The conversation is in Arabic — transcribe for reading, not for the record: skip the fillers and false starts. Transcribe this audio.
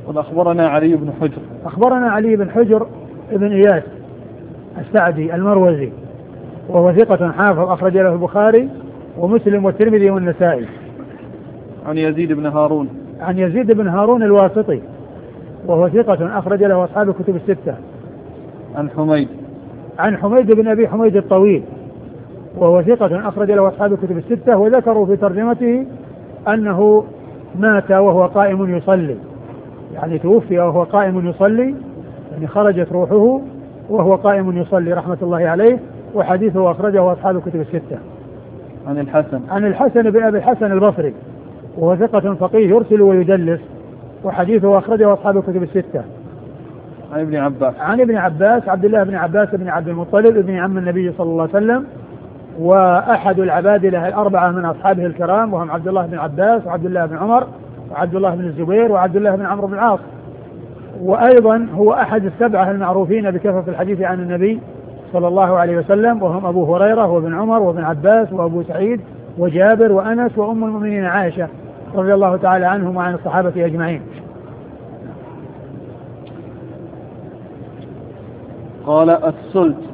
أخبرنا علي بن حجر. أخبرنا علي بن حجر ابن إياس السعدي المروزي وهو ثقة حافظ أخرج له البخاري ومسلم والترمذي والنسائي. عن يزيد بن هارون. عن يزيد بن هارون الواسطي وهو ثقة أخرج له أصحاب الكتب الستة. عن حميد. عن حميد بن أبي حميد الطويل وهو ثقة أخرج له أصحاب الكتب الستة، وذكروا في ترجمته أنه مات وهو قائم يصلي، يعني توفي وهو قائم يصلي، يعني خرجت روحه وهو قائم يصلي رحمة الله عليه، وحديثه أخرجه أصحاب الكتب الستة. عن الحسن. عن الحسن بن أبي الحسن البصري وهو ثقة فقيه يرسل ويدلس، وحديثه أخرجه أصحاب الكتب الستة. عن ابن عباس. عن ابن عباس عبد الله بن عباس بن عبد المطلب ابن عم النبي صلى الله عليه وسلم، وأحد العبادلة الأربعة من أصحابه الكرام، وهم عبد الله بن عباس وعبد الله بن عمر وعبد الله بن الزبير وعبد الله بن عمرو بن العاص، وأيضا هو أحد السبعة المعروفين بكثرة الحديث عن النبي صلى الله عليه وسلم، وهم أبو هريرة وابن عمر وابن عباس وأبو سعيد وجابر وأنس وأم المؤمنين عائشة رضي الله تعالى عنهم وعن الصحابة أجمعين. قال السلت.